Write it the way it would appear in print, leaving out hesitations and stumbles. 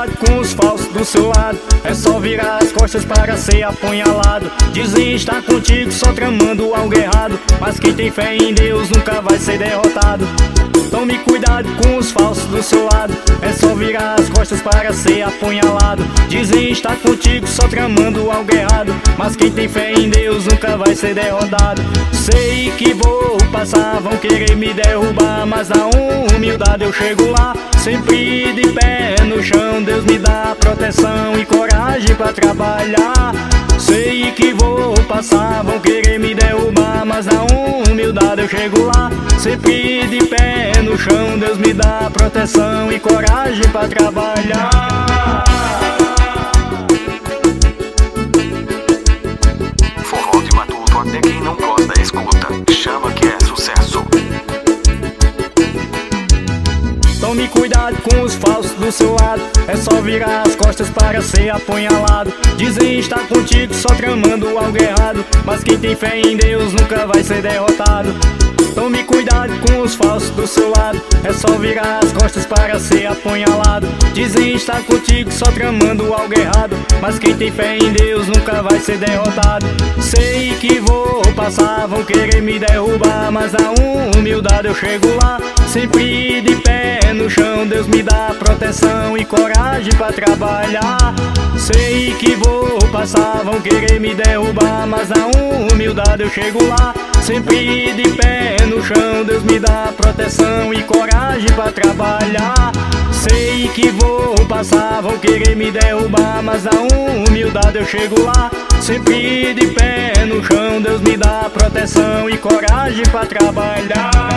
cuidado com os falsos do seu lado, é só virar as costas para ser apunhalado. Dizem estar contigo só tramando algo errado, mas quem tem fé em Deus nunca vai ser derrotado. Tome cuidado com os falsos do seu lado, é só virar as costas para ser apunhalado. Dizem estar contigo só tramando algo errado, mas quem tem fé em Deus nunca vai ser derrotado. Sei que vou passar, vão querer me derrubar, mas na humildade eu chego lá. Sempre de pé no chão, Deus me dá proteção e coragem pra trabalhar. Sei que vou passar, vão querer me derrubar, mas na humildade eu chego lá. Sempre de pé no chão, Deus me dá proteção e coragem pra trabalhar. Forró de matuto, até quem não gosta escuta, chama que é sucesso. Tome cuidado com os falsos do seu lado, é só virar as costas para ser apunhalado. Dizem estar contigo só tramando algo errado, mas quem tem fé em Deus nunca vai ser derrotado. Tome cuidado com os falsos do seu lado, é só virar as costas para ser apunhalado. Dizem estar contigo só tramando algo errado, mas quem tem fé em Deus nunca vai ser derrotado. Sei que vou passar, vão querer me derrubar, mas na humildade eu chego lá. Sempre de pé no chão, Deus me dá proteção e coragem pra trabalhar. Sei que vou passar, vão querer me derrubar, mas na humildade eu chego lá. Sempre de pé no chão, Deus me dá proteção e coragem pra trabalhar. Sei que vou passar, vão querer me derrubar, mas na humildade eu chego lá. Sempre de pé no chão, Deus me dá proteção e coragem pra trabalhar.